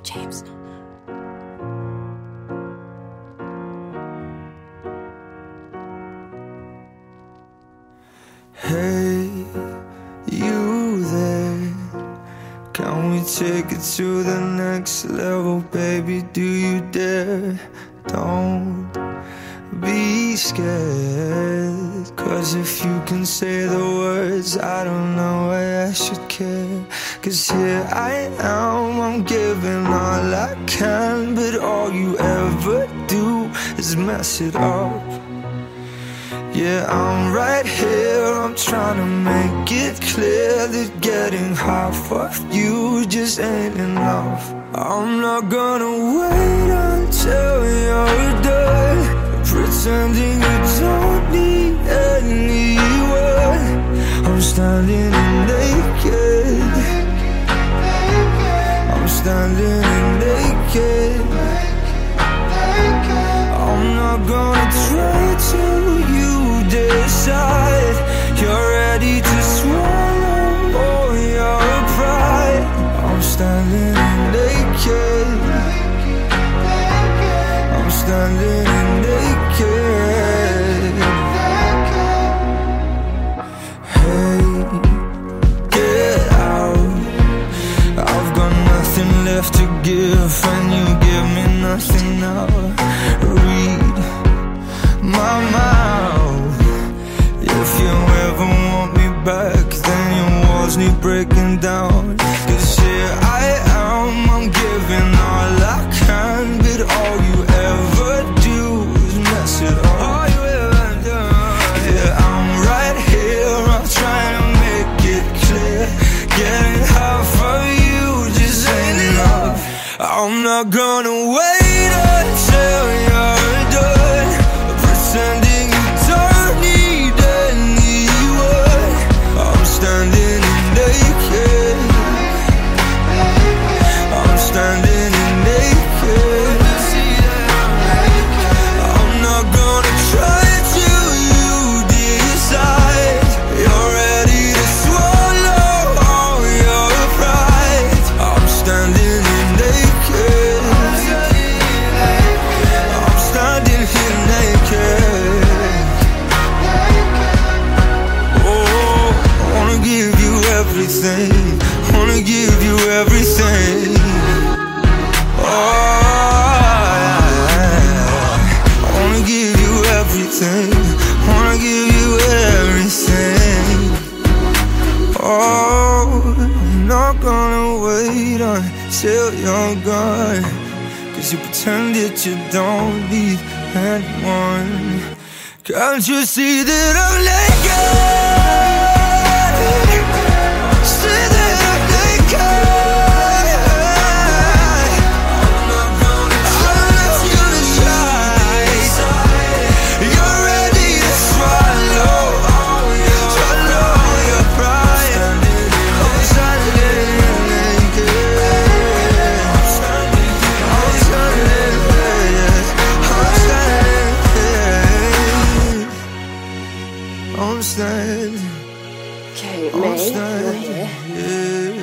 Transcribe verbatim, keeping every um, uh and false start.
James. Hey, you there? Can we take it to the next level, baby? Do you dare? Don't be scared, 'cause if you can say the words, I don't know why I should care. 'Cause here I am, I'm giving all I can, but all you ever do is mess it up. Yeah, I'm right here, I'm trying to make it clear that getting half of you just ain't enough. I'm not gonna wait until you're done pretending you don't need anyone. I'm standing naked, I'm standing naked. I'm not gonna try till you decide you're ready to swallow all your pride. I'm standing naked, I'm standing naked. Hey, get out, I've got nothing left to give, and you give me nothing now. Read my mouth. If you ever want me back, then your walls need breaking down. 'Cause here I am, I'm giving all I can, but all you ever do is mess it up. All you ever do. Yeah, I'm right here, I'm trying to make it clear. Getting half of you just ain't enough. I'm not gonna wait until you're done pretending you don't need anyone. I'm standing naked, I'm standing naked. I'm not gonna try till you decide you're ready to swallow all your pride. I'm standing naked, I'm standing here naked. Oh, I wanna give you everything, wanna give you everything. Oh, I wanna give you everything, wanna give you everything. Oh, I'm not gonna wait until you're gone, 'cause you pretend that you don't need anyone. Can't you see that I'm naked? See that I'm naked. I'm not gonna try. You're ready to swallow all your, swallow your pride. I'm standing naked, I'm standing naked, I'm standing naked, I'm standing. Okay, May, you're here. Yeah.